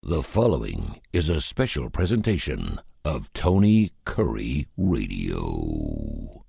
The following is a special presentation of Tony Curry Radio.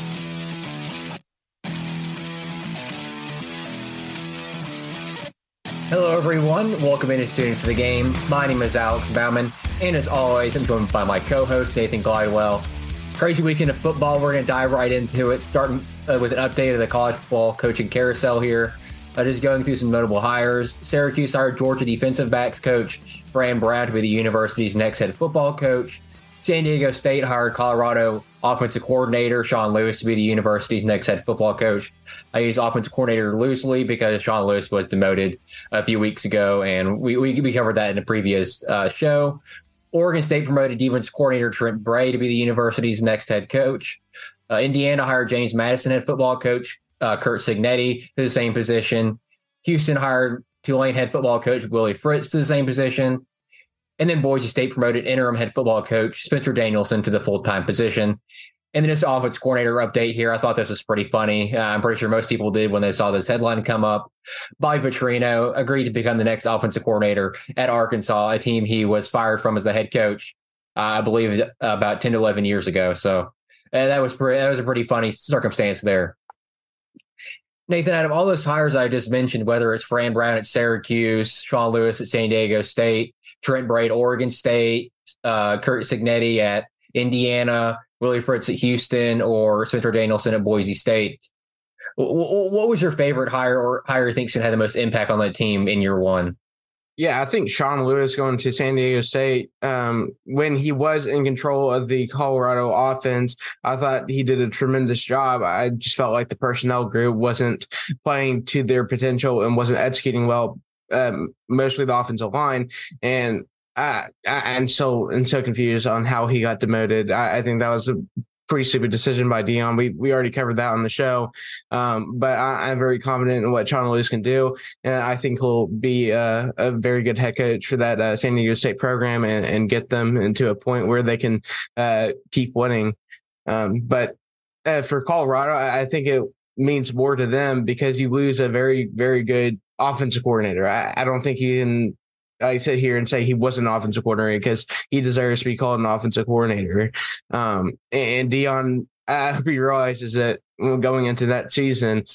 Hello, everyone. Welcome into Students of the Game. My name is Alex Bauman, and as always, I'm joined by my co-host, Nathan Glidewell. Crazy weekend of football. We're going to dive right into it, starting with an update of the college football coaching carousel here. Just going through some notable hires. Syracuse hired Georgia defensive backs coach Fran Brown to be the university's next head football coach. San Diego State hired Colorado offensive coordinator Sean Lewis to be the university's next head football coach. I use offensive coordinator loosely because Sean Lewis was demoted a few weeks ago, and we covered that in a previous show. Oregon State promoted defense coordinator Trent Bray to be the university's next head coach. Indiana hired James Madison head football coach Curt Cignetti to the same position. Houston hired Tulane head football coach Willie Fritz to the same position. And then Boise State promoted interim head football coach Spencer Danielson to the full-time position. And then this offense coordinator update here. I thought this was pretty funny. I'm pretty sure most people did when they saw this headline come up. Bobby Petrino agreed to become the next offensive coordinator at Arkansas, a team he was fired from as the head coach, I believe, about 10 to 11 years ago. So that was a pretty funny circumstance there. Nathan, out of all those hires I just mentioned, whether it's Fran Brown at Syracuse, Sean Lewis at San Diego State, Trent Bray at Oregon State, Curt Cignetti at Indiana, Willie Fritz at Houston, or Spencer Danielson at Boise State, what was your favorite hire or hire you think should have the most impact on the team in year one? Yeah, I think Sean Lewis going to San Diego State, when he was in control of the Colorado offense, I thought he did a tremendous job. I just felt like the personnel group wasn't playing to their potential and wasn't executing well, mostly the offensive line. And I'm so confused on how he got demoted. I think that was a pretty stupid decision by Dion. We already covered that on the show, but I'm very confident in what Sean Lewis can do, and I think he'll be a very good head coach for that San Diego State program and get them into a point where they can keep winning. But for Colorado, I think it means more to them because you lose a very, very good offensive coordinator. I don't think you can sit here and say he wasn't an offensive coordinator because he deserves to be called an offensive coordinator. And Dion, I hope he realizes that going into that season,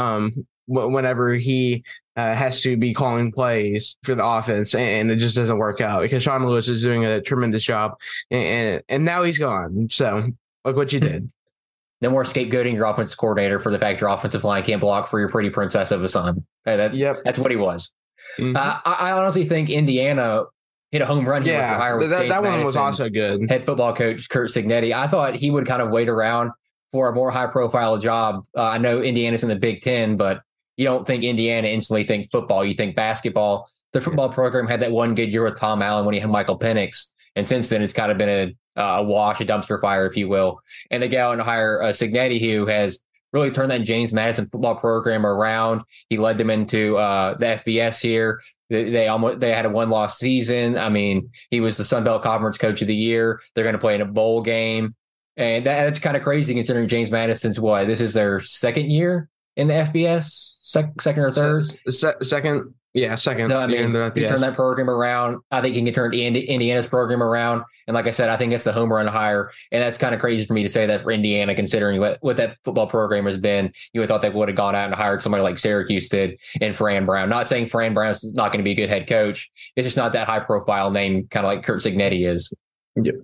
whenever he has to be calling plays for the offense and it just doesn't work out because Sean Lewis is doing a tremendous job and now he's gone. So look what you did. No more scapegoating your offensive coordinator for the fact your offensive line can't block for your pretty princess of a son. That's what he was. Mm-hmm. I honestly think Indiana hit a home run here with the hire with James that one Madison, was also good. Head football coach Curt Cignetti. I thought he would kind of wait around for a more high-profile job. I know Indiana's in the Big Ten, but you don't think Indiana instantly think football. You think basketball. The football program had that one good year with Tom Allen when he had Michael Penix, and since then it's kind of been a wash, a dumpster fire, if you will. And they go out and hire Cignetti, who has really turned that James Madison football program around. He led them into the FBS here. They had a one-loss season. I mean, he was the Sun Belt Conference Coach of the Year. They're going to play in a bowl game, and that's kind of crazy considering James Madison's this is their second year in the FBS, second or third? Second. Yeah, second. So, I mean, he turned that program around. I think he can turn Indiana's program around. And like I said, I think it's the home run hire. And that's kind of crazy for me to say that for Indiana, considering what that football program has been. You would have thought they would have gone out and hired somebody like Syracuse did in Fran Brown. Not saying Fran Brown's not going to be a good head coach. It's just not that high-profile name, kind of like Curt Cignetti is. Yep.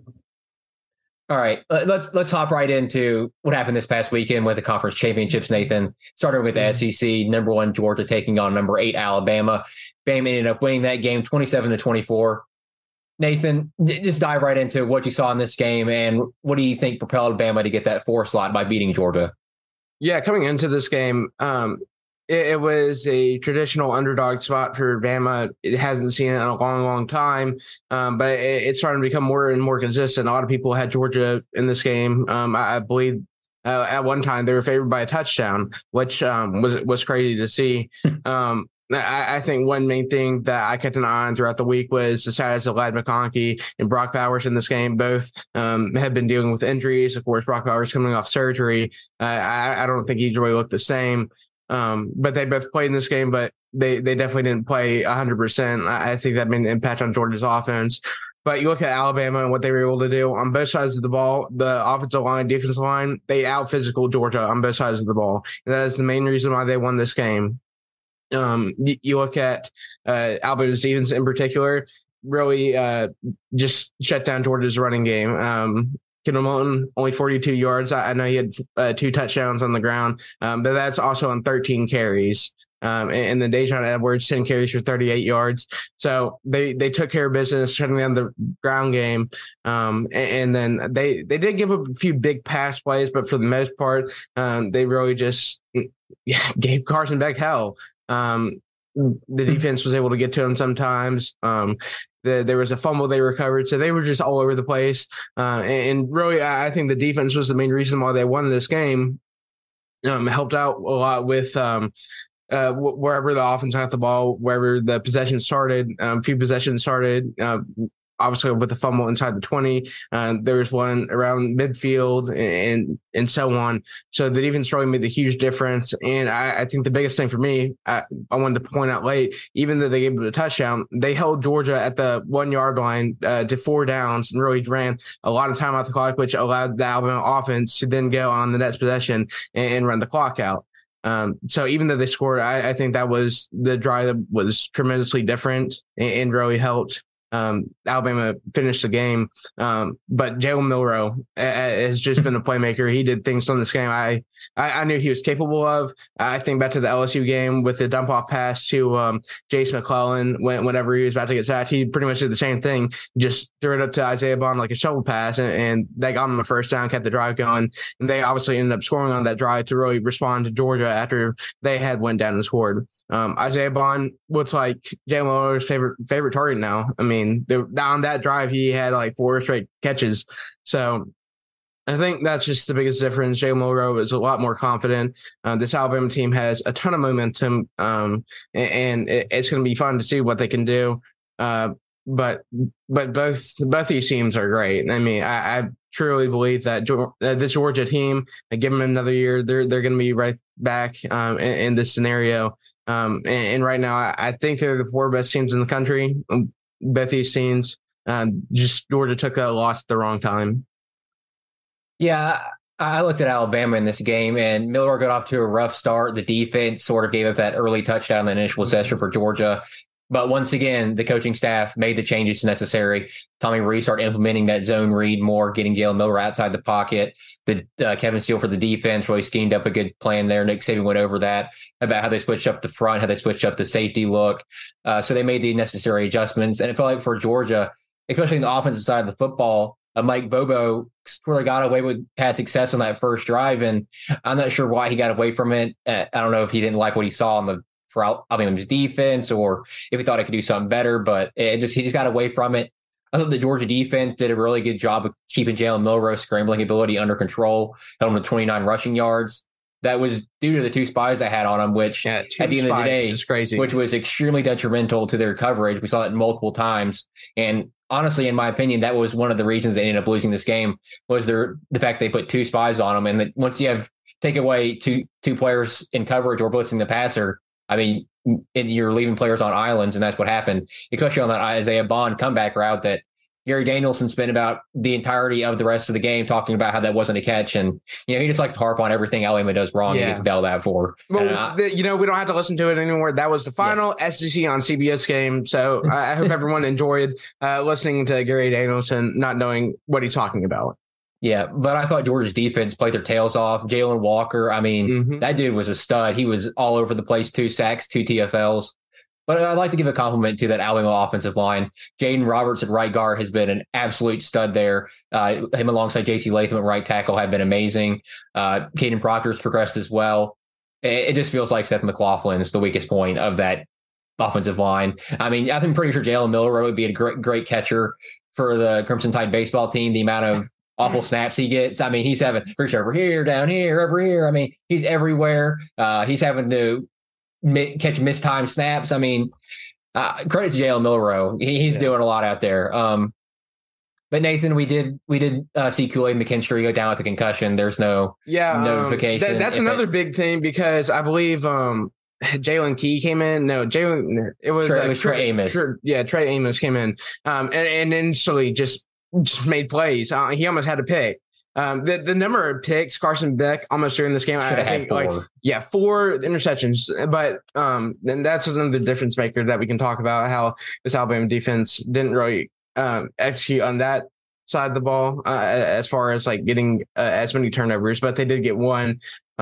All right, let's hop right into what happened this past weekend with the conference championships, Nathan. Starting with the SEC, number 1 Georgia taking on number 8 Alabama. Bama ended up winning that game 27-24. Nathan, just dive right into what you saw in this game and what do you think propelled Bama to get that 4 slot by beating Georgia? Yeah, coming into this game, it was a traditional underdog spot for Bama. It hasn't seen it in a long, long time, but it's starting to become more and more consistent. A lot of people had Georgia in this game. I believe at one time they were favored by a touchdown, which was crazy to see. I think one main thing that I kept an eye on throughout the week was the status of Ladd McConkey and Brock Bowers in this game. Both have been dealing with injuries. Of course, Brock Bowers coming off surgery. I don't think he really looked the same. But they both played in this game, but they definitely didn't play 100%. I think that made an impact on Georgia's offense. But you look at Alabama and what they were able to do on both sides of the ball, the offensive line, defensive line, they out-physical Georgia on both sides of the ball. And that is the main reason why they won this game. You look at Alabama's defense in particular, really just shut down Georgia's running game. Kendall Milton, only 42 yards. I know he had 2 touchdowns on the ground, but that's also on 13 carries. And then Dejon Edwards, 10 carries for 38 yards. So they took care of business, shutting down the ground game. And then they did give up a few big pass plays, but for the most part, they really just gave Carson Beck hell. The defense was able to get to him sometimes. There was a fumble they recovered, so they were just all over the place. And really, I think the defense was the main reason why they won this game. Helped out a lot with wherever the offense got the ball, wherever the possession started, few possessions started, obviously with the fumble inside the 20, there was one around midfield and so on. So the defense really made the huge difference. And I think the biggest thing for me, I wanted to point out late, even though they gave it a touchdown, they held Georgia at the 1 yard line to 4 downs and really ran a lot of time off the clock, which allowed the Alabama offense to then go on the next possession and run the clock out. So even though they scored, I think that was the drive that was tremendously different and really helped Alabama finish the game. But Jalen Milroe has just been a playmaker. He did things on this game I knew he was capable of. I think back to the LSU game with the dump off pass to Jace McClellan whenever he was about to get sacked. He pretty much did the same thing, just threw it up to Isaiah Bond like a shovel pass, and they got him a first down, kept the drive going. And they obviously ended up scoring on that drive to really respond to Georgia after they had went down and scored. Isaiah Bond looks like Jalen Milroe's favorite target now. I mean, on that drive, he had like 4 straight catches. So I think that's just the biggest difference. Jalen Milroe is a lot more confident. This Alabama team has a ton of momentum, and it's going to be fun to see what they can do. But both these teams are great. I mean, I truly believe that this Georgia team, give them another year, they're going to be right back in this scenario. And right now, I think they're the 4 best teams in the country. Both these teams, just Georgia took a loss at the wrong time. Yeah, I looked at Alabama in this game, and Milroe got off to a rough start. The defense sort of gave up that early touchdown in the initial possession for Georgia. But once again, the coaching staff made the changes necessary. Tommy Rees started implementing that zone read more, getting Jalen Milroe outside the pocket. Kevin Steele for the defense really schemed up a good plan there. Nick Saban went over that about how they switched up the front, how they switched up the safety look. So they made the necessary adjustments. And it felt like for Georgia, especially in the offensive side of the football, Mike Bobo really got away with had success on that first drive, and I'm not sure why he got away from it. I don't know if he didn't like what he saw for Alabama's defense, or if he thought it could do something better. But he just got away from it. I thought the Georgia defense did a really good job of keeping Jalen Milroe's scrambling ability under control, held him to 29 rushing yards. That was due to the 2 spies I had on him, which at the end of the day, which was extremely detrimental to their coverage. We saw it multiple times. And honestly, in my opinion, that was one of the reasons they ended up losing this game, was the fact they put 2 spies on them. And that once you take away two players in coverage or blitzing the passer, I mean, you're leaving players on islands, and that's what happened, especially on that Isaiah Bond comeback route that Gary Danielson spent about the entirety of the rest of the game talking about how that wasn't a catch. And, he just likes to harp on everything Alabama does wrong and gets bailed out for. Well, we don't have to listen to it anymore. That was the final SEC on CBS game. So I hope everyone enjoyed listening to Gary Danielson, not knowing what he's talking about. Yeah, but I thought Georgia's defense played their tails off. Jalen Walker, I mean, that dude was a stud. He was all over the place, 2 sacks, 2 TFLs. But I'd like to give a compliment to that Alabama offensive line. Jaden Roberts at right guard has been an absolute stud there. Him alongside J.C. Latham at right tackle have been amazing. Caden Proctor's progressed as well. It just feels like Seth McLaughlin is the weakest point of that offensive line. I mean, I'm pretty sure Jalen Milroe would be a great catcher for the Crimson Tide baseball team. The amount of awful snaps he gets. I mean, he's having reach over here, down here, over here. I mean, he's everywhere. He's having to catch mistimed snaps. I mean, credit to Jalen Milroe. He's doing a lot out there. But Nathan, we did see Kool-Aid McKinstry go down with a concussion. There's no notification. That's another big thing because I believe Jalen Key came in. No, Jalen. It was Trey Amos. Trey Amos came in and instantly just made plays. He almost had a pick. The number of picks Carson Beck almost during this game, I think 4 interceptions. But then that's another difference maker that we can talk about, how this Alabama defense didn't really execute on that side of the ball as far as like getting as many turnovers, but they did get one.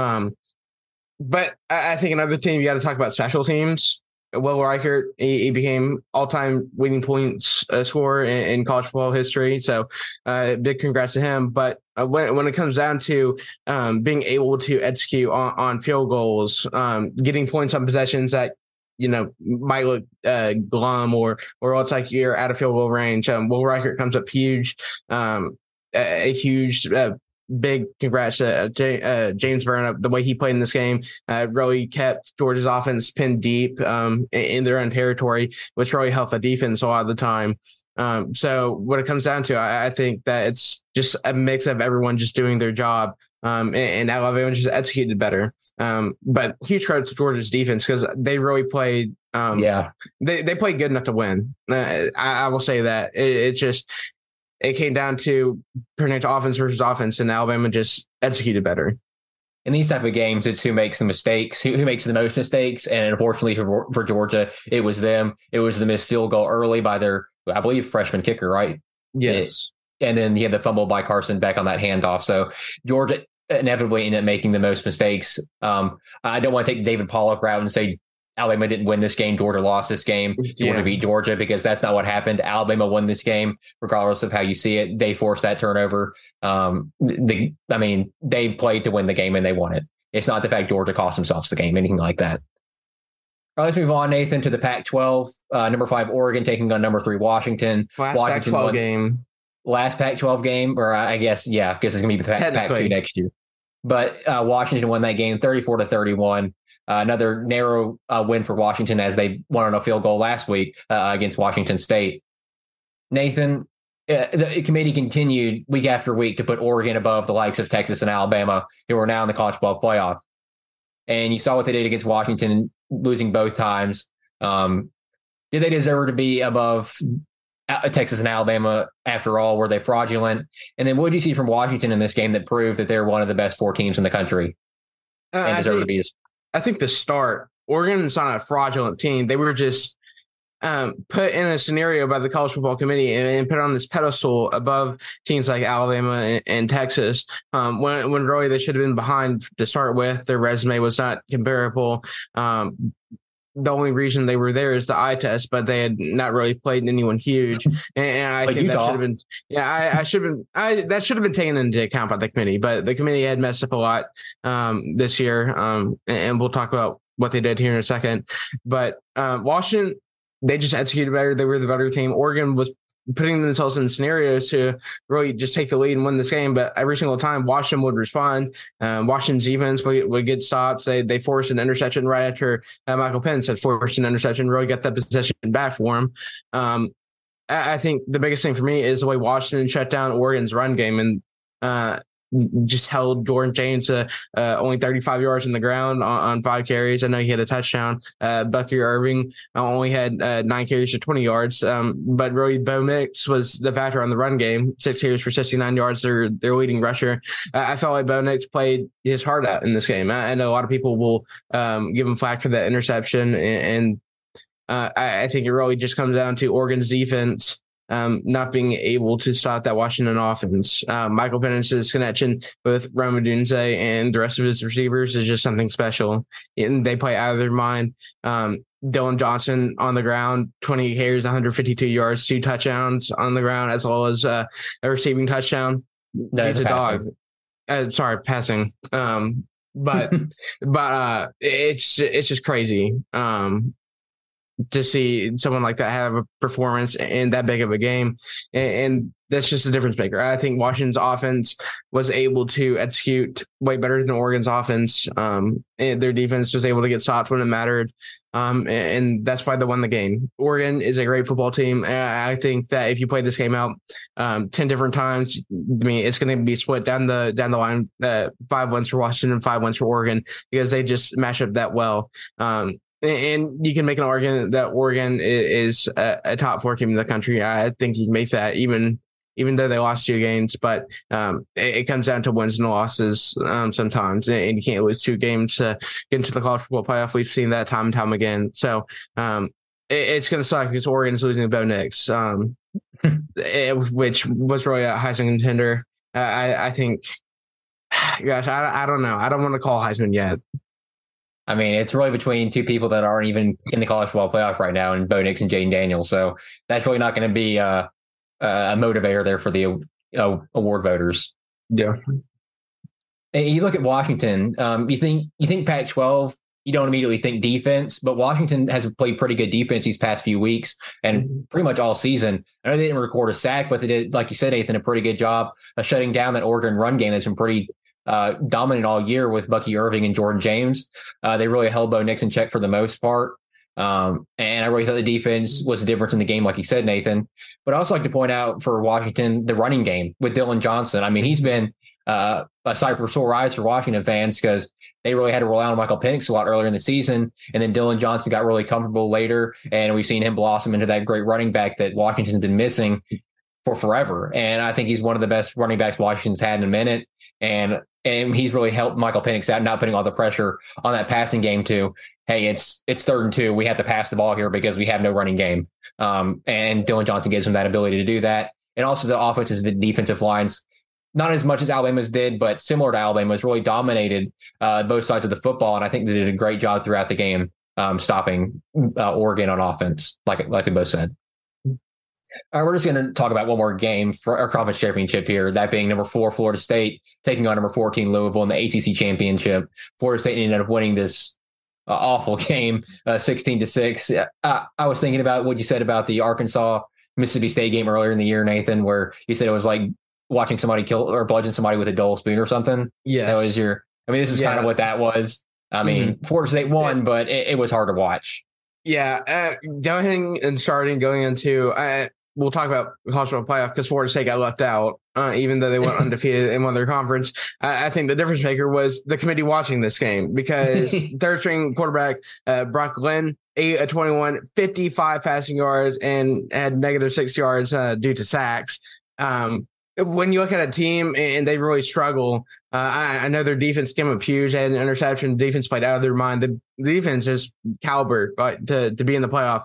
But I think another team, you got to talk about special teams. Will Reichert, he became all-time winning points scorer in college football history. So big congrats to him. But when it comes down to being able to execute on field goals, getting points on possessions that, might look glum or it's like you're out of field goal range, Will Reichert comes up huge, a huge big congrats to James Burnap. The way he played in this game really kept Georgia's offense pinned deep in their own territory, which really helped the defense a lot of the time. So what it comes down to, I think that it's just a mix of everyone just doing their job, and Alabama just executed better. But huge credit to Georgia's defense because they really played. They played good enough to win. I will say that it came down to pretty much offense versus offense, and Alabama just executed better. In these type of games, it's who makes the mistakes, who makes the most mistakes. And unfortunately for Georgia, it was them. It was the missed field goal early by their, I believe, freshman kicker, right? Yes. And then he had the fumble by Carson Beck on that handoff. So Georgia inevitably ended up making the most mistakes. I don't want to take David Pollock route and say Alabama didn't win this game, Georgia lost this game, Georgia beat Georgia, because that's not what happened. Alabama won this game, regardless of how you see it. They forced that turnover. They played to win the game and they won it. It's not the fact Georgia cost themselves the game, anything like that. All right, let's move on, Nathan, to the Pac-12. Number 5, Oregon taking on number 3, Washington. Last Pac-12 game. Last Pac-12 game, or I guess, because it's going to be the Pac-2 next year. But Washington won that game 34-31. Another narrow win for Washington as they won on a field goal last week against Washington State. Nathan, the committee continued week after week to put Oregon above the likes of Texas and Alabama, who are now in the college football playoff. And you saw what they did against Washington, losing both times. Did they deserve to be above Texas and Alabama after all? Were they fraudulent? And then what did you see from Washington in this game that proved that they're one of the best 4 teams in the country and deserve to be? I think the start, Oregon's not a fraudulent team. They were just put in a scenario by the College Football Committee and put on this pedestal above teams like Alabama and Texas. When really they should have been behind to start with. Their resume was not comparable. The only reason they were there is the eye test, but they had not really played anyone huge. And I think Utah. That should have been, that should have been taken into account by the committee, but the committee had messed up a lot this year. And we'll talk about what they did here in a second. But Washington, they just executed better. They were the better team. Oregon was putting themselves in scenarios to really just take the lead and win this game. But every single time Washington would respond, Washington's defense would get stops. They forced an interception right after Michael Penix had forced an interception, really got that possession back for him. I think the biggest thing for me is the way Washington shut down Oregon's run game and just held Jordan James only 35 yards on the ground on 5 carries. I know he had a touchdown. Bucky Irving only had 9 carries for 20 yards. But really, Bo Nix was the factor on the run game. 6 carries for 69 yards. Their leading rusher. I felt like Bo Nix played his heart out in this game. I know a lot of people will give him flack for that interception. And I think it really just comes down to Oregon's defense not being able to stop that Washington offense. Michael Penix's connection with Rome Odunze and the rest of his receivers is just something special. And they play out of their mind. Dylan Johnson on the ground, 20 carries, 152 yards, 2 touchdowns on the ground, as well as a receiving touchdown. He's a dog. Passing. But it's just crazy. To see someone like that have a performance in that big of a game. And that's just a difference maker. I think Washington's offense was able to execute way better than Oregon's offense. And their defense was able to get stopped when it mattered. And that's why they won the game. Oregon is a great football team. And I think that if you play this game out 10 different times, I mean, it's going to be split down the line, 5 wins for Washington, 5 wins for Oregon, because they just match up that well. And you can make an argument that Oregon is a top 4 team in the country. I think you can make that even though they lost 2 games, but it comes down to wins and losses sometimes, and you can't lose 2 games to get into the college football playoff. We've seen that time and time again. So it's going to suck because Oregon's losing to Bo Nix, which was really a Heisman contender. I think, gosh, I don't know. I don't want to call Heisman yet. I mean, it's really between 2 people that aren't even in the college football playoff right now, and Bo Nix and Jaden Daniels. So that's really not going to be a motivator there for the award voters. Yeah. And you look at Washington. You think Pac-12. You don't immediately think defense, but Washington has played pretty good defense these past few weeks and pretty much all season. I know they didn't record a sack, but they did, like you said, Nathan, a pretty good job of shutting down that Oregon run game that's been pretty dominant all year with Bucky Irving and Jordan James. They really held Bo Nix in check for the most part. And I really thought the defense was the difference in the game, like you said, Nathan. But I also like to point out for Washington, the running game with Dylan Johnson. I mean, he's been a sight for sore eyes for Washington fans because they really had to rely on Michael Penix a lot earlier in the season. And then Dylan Johnson got really comfortable later. And we've seen him blossom into that great running back that Washington's been missing for forever. And I think he's one of the best running backs Washington's had in a minute. And he's really helped Michael Penix out, not putting all the pressure on that passing game too. Hey, it's 3rd and 2. We have to pass the ball here because we have no running game. And Dylan Johnson gives him that ability to do that. And also the offensive and defensive lines, not as much as Alabama's did, but similar to Alabama's, really dominated both sides of the football. And I think they did a great job throughout the game stopping Oregon on offense, like we both said. All right, we're just going to talk about one more game for our conference championship here, that being number 4, Florida State, taking on number 14, Louisville in the ACC championship. Florida State ended up winning this awful game, 16-6. I was thinking about what you said about the Arkansas-Mississippi State game earlier in the year, Nathan, where you said it was like watching somebody kill or bludgeon somebody with a dull spoon or something. Yeah, that was this is kind of what that was. I mean, Florida State won, but it was hard to watch. Yeah, going into we'll talk about college football playoff because Florida State got left out, even though they went undefeated and won their conference. I think the difference maker was the committee watching this game because third string quarterback Brock Glenn, 8 of 21, 55 passing yards, and had -6 yards due to sacks. When you look at a team and they really struggle, I know their defense came up huge, had an interception. The defense played out of their mind. The defense is caliber to be in the playoff.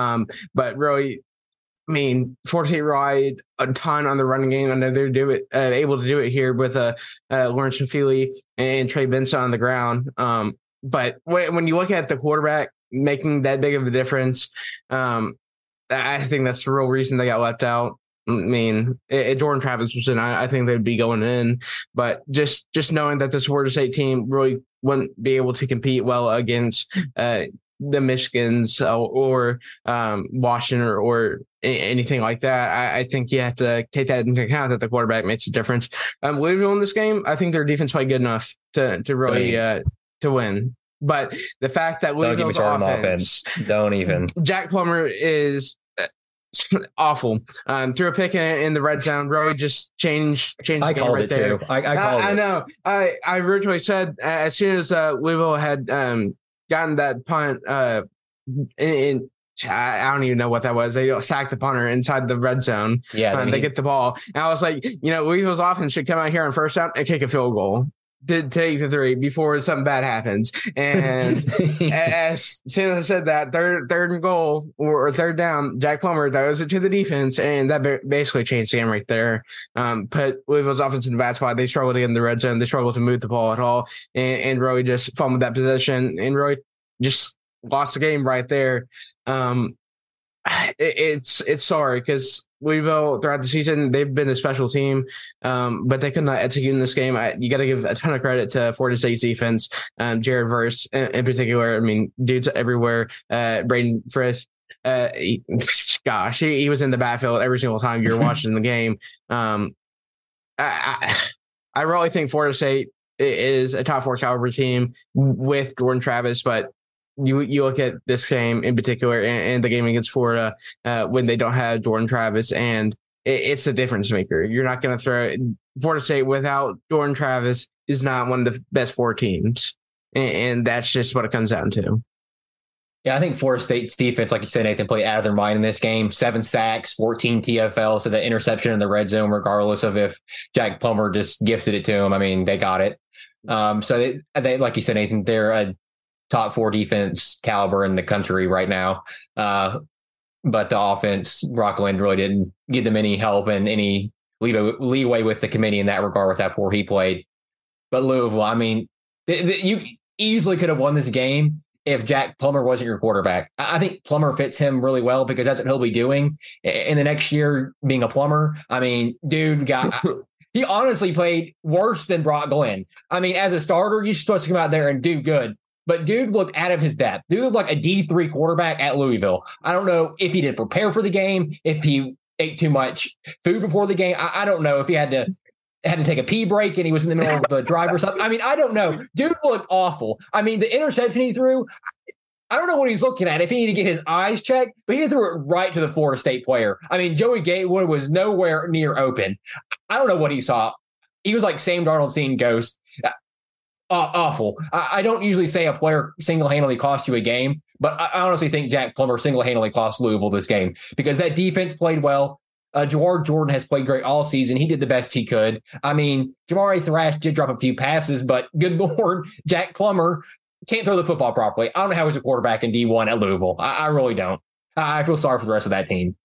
But really, I mean, Florida State relied a ton on the running game. I know they're able to do it here with Lawrence Fafili and Trey Benson on the ground. But when you look at the quarterback making that big of a difference, I think that's the real reason they got left out. I mean, if Jordan Travis was in, I think they'd be going in. But just knowing that this Florida State team really wouldn't be able to compete well against the Michigans or Washington or anything like that, I think you have to take that into account that the quarterback makes a difference. Louisville in this game, I think their defense played good enough to really to win. But the fact that Louisville's offense, don't even. Jack Plummer is awful. Threw a pick in the red zone. Really just changed the game right there. Too. I called it. I know. I originally said as soon as Louisville had gotten that punt in I don't even know what that was. They sacked the punter inside the red zone. Yeah, they get the ball. And I was like, Louisville's offense should come out here on first down and kick a field goal to take the 3 before something bad happens. And as soon as I said that, third and goal or third down, Jack Plummer throws it to the defense, and that basically changed the game right there. Put Louisville's offense in the bad spot. They struggled to get in the red zone. They struggled to move the ball at all, and really just fumbled that possession and really just lost the game right there. It's sorry because Louisville throughout the season, they've been a special team, but they could not execute in this game. You got to give a ton of credit to Florida State's defense, Jared Verse in particular. I mean, dudes everywhere. Braden Frith He was in the backfield every single time you're watching the game. I really think Florida State is a top 4 caliber team with Jordan Travis, but you look at this game in particular and the game against Florida when they don't have Jordan Travis, and it's a difference maker. You're not going to throw Florida State without Jordan Travis is not one of the best 4 teams, and that's just what it comes down to. Yeah, I think Florida State's defense, like you said, Nathan, played out of their mind in this game. 7 sacks, 14 TFL, so the interception in the red zone, regardless of if Jack Plummer just gifted it to him. I mean, they got it. So they, like you said, Nathan, they're a top 4 defense caliber in the country right now. But the offense, Rockland really didn't give them any help and any leeway with the committee in that regard with how poor he played. But Louisville, I mean, you easily could have won this game if Jack Plummer wasn't your quarterback. I think Plummer fits him really well because that's what he'll be doing in the next year, being a Plummer. I mean, he honestly played worse than Brock Glenn. I mean, as a starter, you're supposed to come out there and do good. But dude looked out of his depth. Dude looked like a D3 quarterback at Louisville. I don't know if he didn't prepare for the game, if he ate too much food before the game. I don't know if he had to take a pee break and he was in the middle of the drive or something. I mean, I don't know. Dude looked awful. I mean, the interception he threw, I don't know what he's looking at. If he needed to get his eyes checked, but he threw it right to the Florida State player. I mean, Joey Gatewood was nowhere near open. I don't know what he saw. He was like Sam Darnold seeing ghosts. Awful. I don't usually say a player single-handedly cost you a game, but I honestly think Jack Plummer single-handedly cost Louisville this game because that defense played well. Jawar Jordan has played great all season. He did the best he could. I mean, Jamari Thrash did drop a few passes, but good Lord, Jack Plummer can't throw the football properly. I don't know how he's a quarterback in D1 at Louisville. I really don't. I feel sorry for the rest of that team.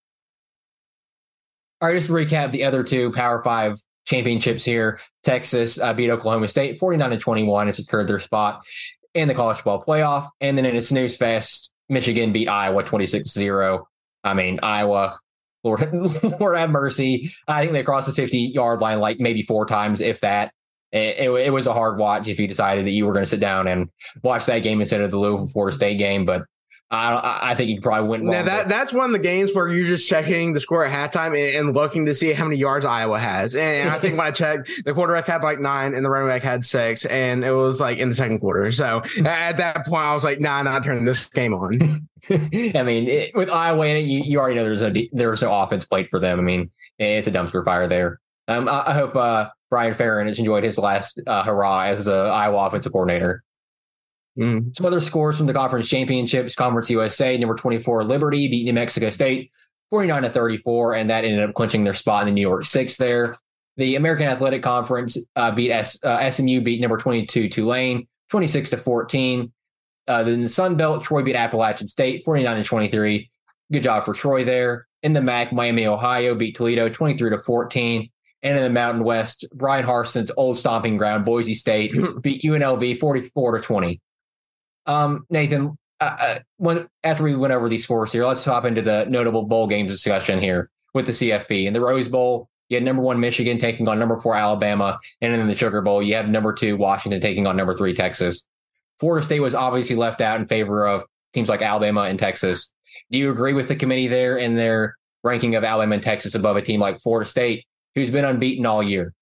All right, just to recap the other 2 Power 5 championships here. Texas beat Oklahoma State 49-21. It's secured their spot in the college football playoff. And then in a snooze fest, Michigan beat Iowa 26-0. I mean, Iowa, Lord have mercy. I think they crossed the 50-yard line like maybe 4 times, if that. It was a hard watch if you decided that you were going to sit down and watch that game instead of the Louisville Florida State game. But I think you probably went wrong. Now that's one of the games where you're just checking the score at halftime and looking to see how many yards Iowa has. And I think when I checked, the quarterback had like 9 and the running back had 6, and it was like in the second quarter. So at that point, I was like, nah, not turning this game on. I mean, with Iowa in it, you already know there's no offense played for them. I mean, it's a dumpster fire there. I hope Brian Ferentz has enjoyed his last hurrah as the Iowa offensive coordinator. Some other scores from the conference championships. Conference USA, number 24, Liberty beat New Mexico State 49-34, and that ended up clinching their spot in the New York Six there. The American Athletic Conference SMU beat number 22, Tulane 26-14. Then the Sun Belt, Troy beat Appalachian State 49-23. Good job for Troy there. In the MAC, Miami, Ohio beat Toledo 23-14. And in the Mountain West, Brian Harson's old stomping ground, Boise State beat UNLV 44-20. Nathan, after we went over these scores here, let's hop into the notable bowl games discussion here with the CFP. In the Rose Bowl, you had number 1 Michigan taking on number 4 Alabama, and in the Sugar Bowl, you have number 2 Washington taking on number 3 Texas. Florida State was obviously left out in favor of teams like Alabama and Texas. Do you agree with the committee there in their ranking of Alabama and Texas above a team like Florida State, who's been unbeaten all year?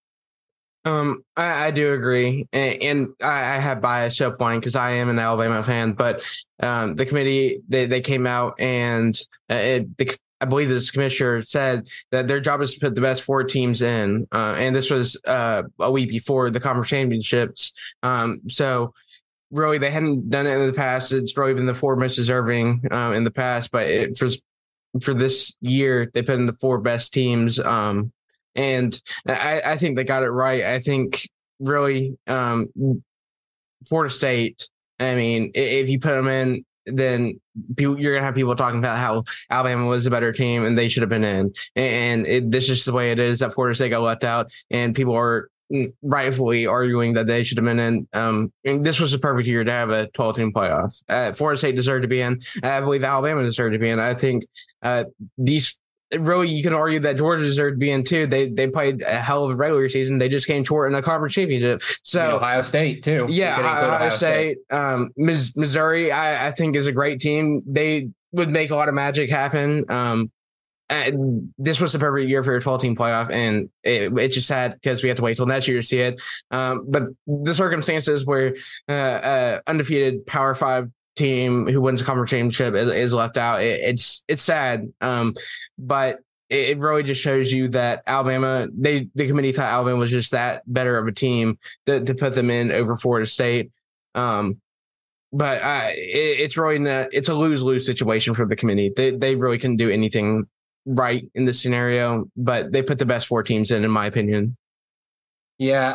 I do agree, and I have bias to a point because I am an Alabama fan. But the committee they came out and I believe this commissioner said that their job is to put the best 4 teams in, and this was a week before the conference championships. So really, they hadn't done it in the past. It's really been the 4 most deserving in the past, but for this year, they put in the 4 best teams. And I think they got it right. I think really Florida State, I mean, if you put them in, then you're going to have people talking about how Alabama was a better team and they should have been in. And this is just the way it is that Florida State got left out, and people are rightfully arguing that they should have been in. And this was a perfect year to have a 12-team playoff. Florida State deserved to be in. I believe Alabama deserved to be in. I think these really, you can argue that Georgia deserved to be in too. They played a hell of a regular season. They just came short in a conference championship. So Ohio State too. Yeah, Ohio State. Missouri, I think is a great team. They would make a lot of magic happen. And this was the perfect year for a 12-team playoff, and it's just sad because we have to wait till next year to see it. But the circumstances where undefeated Power 5 team who wins a conference championship is left out, it's sad. But it really just shows you that Alabama, the committee thought Alabama was just that better of a team to put them in over Florida State. But it's really it's a lose-lose situation for the committee. They really couldn't do anything right in this scenario, but they put the best 4 teams in my opinion. Yeah.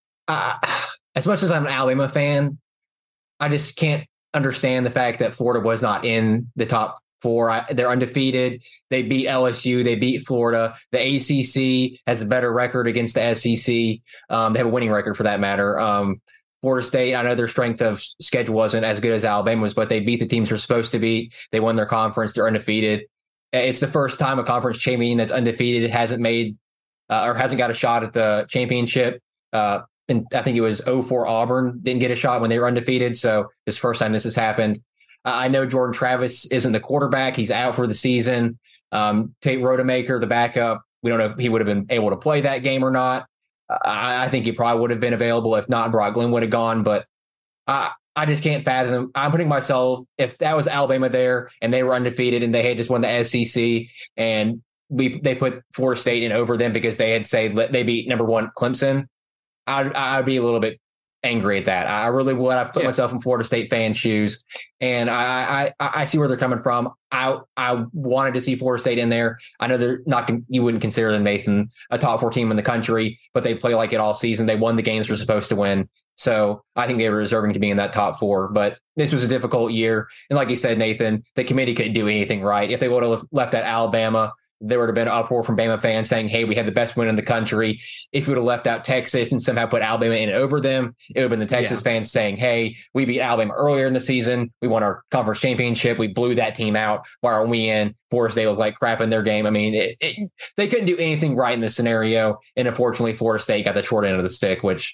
As much as I'm an Alabama fan, I just can't understand the fact that Florida was not in the top 4. They're undefeated. They beat LSU. They beat Florida. The ACC has a better record against the SEC. They have a winning record for that matter. Florida State, I know their strength of schedule wasn't as good as Alabama's, but they beat the teams they're supposed to beat. They won their conference. They're undefeated. It's the first time a conference champion that's undefeated hasn't made or hasn't got a shot at the championship. And I think it was 2004 Auburn didn't get a shot when they were undefeated. So it's the first time this has happened. I know Jordan Travis isn't the quarterback. He's out for the season. Tate Rodemaker, the backup, we don't know if he would have been able to play that game or not. I think he probably would have been available. If not, Brock Glenn would have gone. But I just can't fathom. I'm putting myself, if that was Alabama there and they were undefeated and they had just won the SEC and they put Florida State in over them because they had they beat number 1 Clemson, I'd be a little bit angry at that. I really would. I put myself in Florida State fan shoes, and I see where they're coming from. I wanted to see Florida State in there. I know they're not. You wouldn't consider them, Nathan, a top 4 team in the country, but they play like it all season. They won the games they're supposed to win. So I think they were deserving to be in that top 4. But this was a difficult year, and like you said, Nathan, the committee couldn't do anything right. If they would have left at Alabama, there would have been an uproar from Bama fans saying, hey, we had the best win in the country. If we would have left out Texas and somehow put Alabama in over them, it would have been the Texas fans saying, hey, we beat Alabama earlier in the season. We won our conference championship. We blew that team out. Why aren't we in? Florida State looked like crap in their game. I mean, they couldn't do anything right in this scenario. And unfortunately, Florida State got the short end of the stick, which,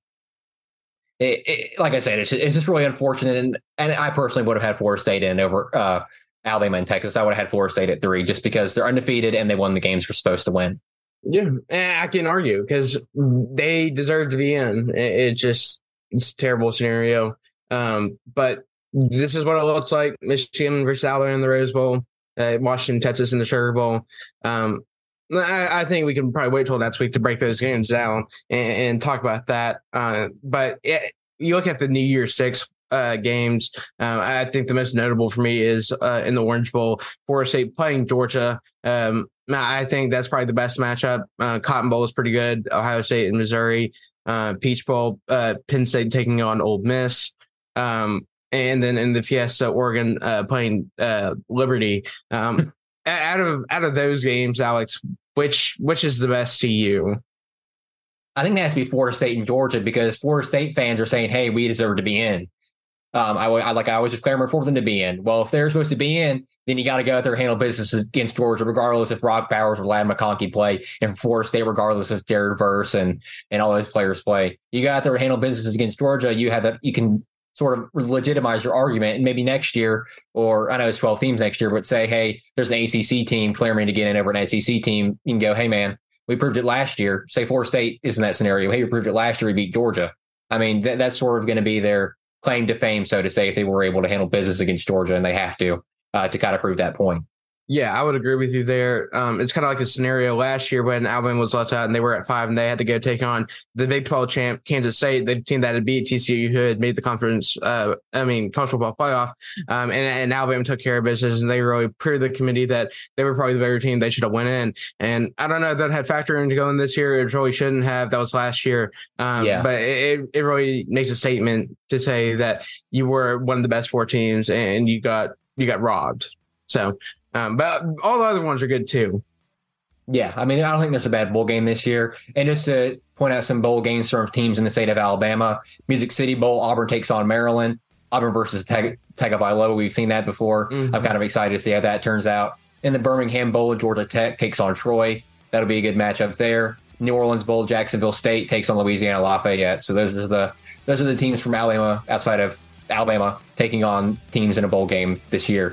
like I said, it's just really unfortunate. And I personally would have had Florida State in over Alabama and Texas. I would have had Florida State at 3 just because they're undefeated and they won the games we're supposed to win. Yeah, I can argue because they deserve to be in. It's a terrible scenario. But this is what it looks like. Michigan versus Alabama in the Rose Bowl, Washington, Texas in the Sugar Bowl. I think we can probably wait till next week to break those games down and talk about that. But you look at the New Year's 6 games. I think the most notable for me is in the Orange Bowl, Florida State playing Georgia. I think that's probably the best matchup. Cotton Bowl is pretty good. Ohio State and Missouri. Peach Bowl, Penn State taking on Ole Miss. And then in the Fiesta, Oregon playing Liberty. Out of those games, Alex, which is the best to you? I think it has to be Florida State and Georgia because Florida State fans are saying, hey, we deserve to be in. I was just clamoring for them to be in. Well, if they're supposed to be in, then you got to go out there and handle business against Georgia, regardless if Brock Bowers or Ladd McConkey play, and Florida State, regardless if Jared Verse and all those players play. You got out there and handle business against Georgia. You have that. You can sort of legitimize your argument, and maybe next year, or I know it's 12 teams next year, but say, hey, there's an ACC team clamoring to get in over an SEC team. You can go, hey man, we proved it last year. Say Florida State is in that scenario. Hey, we proved it last year. We beat Georgia. I mean, that's sort of going to be their claim to fame, so to say, if they were able to handle business against Georgia, and they have to kind of prove that point. Yeah, I would agree with you there. It's kind of like a scenario last year when Alabama was left out and they were at 5 and they had to go take on the Big 12 champ, Kansas State, the team that had beat TCU, who had made the college football playoff. And Alabama took care of business, and they really proved the committee that they were probably the better team. They should have went in. And I don't know if that had factored into going this year. It really shouldn't have. That was last year. But it really makes a statement to say that you were one of the best 4 teams and you got robbed. So, but all the other ones are good too. Yeah, I mean, I don't think there's a bad bowl game this year. And just to point out some bowl games from teams in the state of Alabama, Music City Bowl, Auburn takes on Maryland. Auburn versus Tagovailoa, we've seen that before. Mm-hmm. I'm kind of excited to see how that turns out. In the Birmingham Bowl, Georgia Tech takes on Troy. That'll be a good matchup there. New Orleans Bowl, Jacksonville State takes on Louisiana Lafayette. So those are the teams from Alabama outside of Alabama taking on teams in a bowl game this year.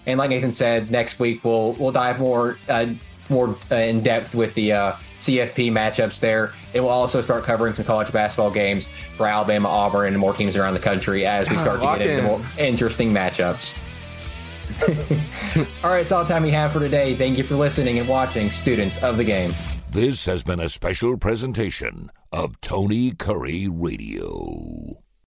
And like Nathan said, next week we'll dive more in depth with the CFP matchups there. It will also start covering some college basketball games for Alabama, Auburn, and more teams around the country as we start to get into more interesting matchups. All right, that's all the time we have for today. Thank you for listening and watching, students of the game. This has been a special presentation of Tony Curry Radio.